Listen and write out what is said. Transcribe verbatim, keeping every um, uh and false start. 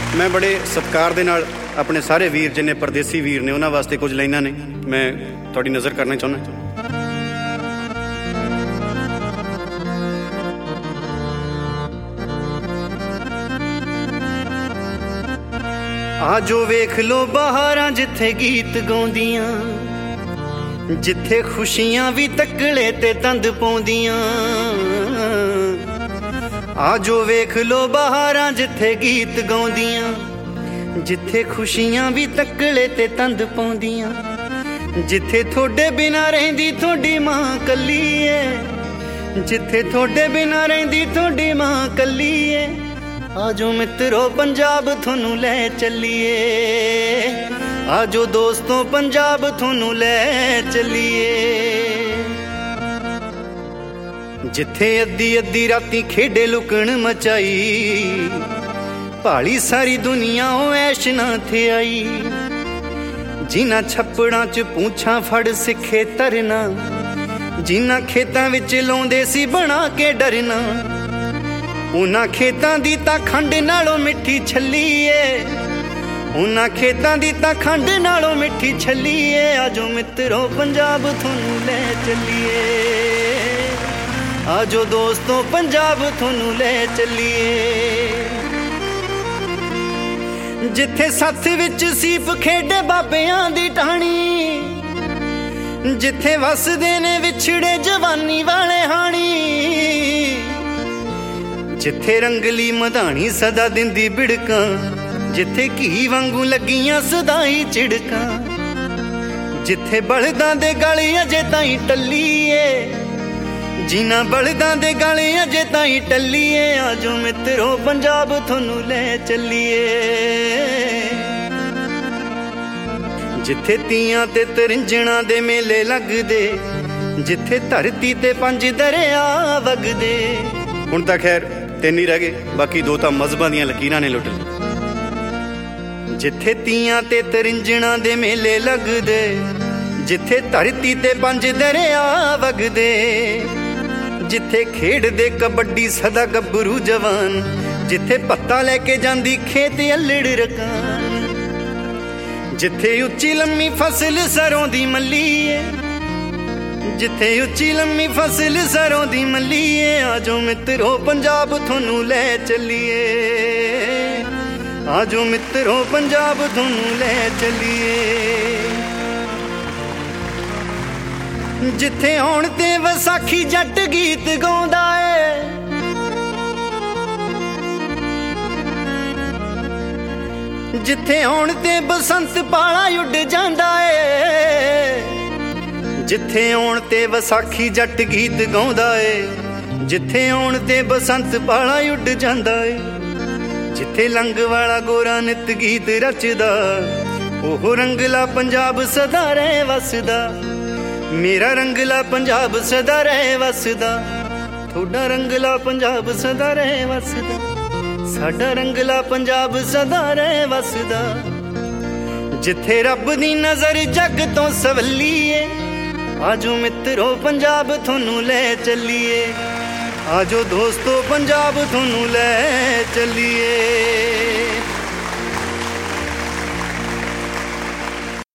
मैं बड़े सत्कार दे नाल अपने सारे वीर जिन्ने परदेसी वीर ने उन्हां वास्ते कुछ लाइनां ने मैं तुहाडी नज़र करना चाहुंदा। आजो वेख लो बहारां जिथे गीत गाउंदियां, जिथे खुशियां भी तकड़े ते तंद पाउंदियां। आजो वेख लो बहारां जिथे गीत गाउंदियां, जिथे खुशियां भी तकड़े ते तंद पाउंदियां। जिथे थोड़े बिना रहिंदी थोड़ी मां कल्ली ऐ, जिथे थोड़े बिना रहिंदी थोड़ी मां कल्ली ऐ। आजो मित्रो पंजाब थोनू लै चलिए, आजो दोस्तों पंजाब थोनू लै चलिए। जिथे अद्धी अद्धी राती खेडे लुकण मचाई, भाली सारी दुनिया ओ ऐश ना थे आई। जिन्हां छप्पड़ां च पूंछां फड़ सिखे तरना, जिन्हां खेतां विच लाउंदे सी बना के डरना। उन्हां खेतां दी तां खंड नालों मिठी छल्ली ऐ, उन्हां खेतां दी तां खंड नालों मिठी छल्ली ऐ। आजो मित्रो पंजाब थोनू लै चलिए, आजो दोस्तों पंजाब थोनू लै चलिए। जिथे सत्थ विच सीप खेडे बाबियां दी टाणी, जिथे वसदे ने विछड़े जवानी वाले हाणी। जिथे रंगली मधानी सदा दिंदी बिड़कां, जिथे घी वांगू लगियां सदा ही चिड़कां। जिथे बलदां दे गल अजे ताईं टल्ली ऐ, जिन्हां बलदां दे गल अजे ताईं टल्ली ऐ। आजो मित्रो पंजाब थोनू लै चलिए, जिथे तियां ते तरिंजणां दे मेले लगदे, जिथे धरती ते पंज दरिया वगदे। हुण तां खैर तीन ही रह गए, बाकी दो तां मजहबां दियां लकीरां ने लुट लई। जिथे तियां ते तरिंजणां दे मेले लगदे, जिथे धरती ते पंज दरिया वगदे। जिथे खेड दे कबड्डी सदा गब्बरू जवान, जिथे पत्ता लैके जांदी खेत अल्लड़ रकान। जिथे उच्ची लम्मी फसल सरों दी मल्ली ऐ, जिथे उच्ची लम्मी फसल सरों दी मल्ली ऐ। आजो मित्रो पंजाब थोनू लै चलिए, आजो मित्रो पंजाब थोनू लै चलिए। जिथे आउण ते वसाखी जट गीत गाउंदा ऐ, जिथे आउण ते बसंत पाला उड जांदा ऐ। जिथे आउण ते वसाखी जट गीत गाउंदा ऐ, जिथे आउण ते बसंत पाला उड जांदा ऐ। जिथे लंग वाला गोरा नित गीत रचदा, ओह रंगला पंजाब सदा रह वसदा। मेरा रंगला पंजाब सदा रह वसदा, थोड़ा रंगला पंजाब सदा रह वसदा। साडा रंगला पंजाब सदा रह वसदा। जिथे रब दी नजर जग तो सवली है, आजो मित्रो पंजाब थोनू लै चलिए, आजो दोस्तों पंजाब थोनू लै चलिए।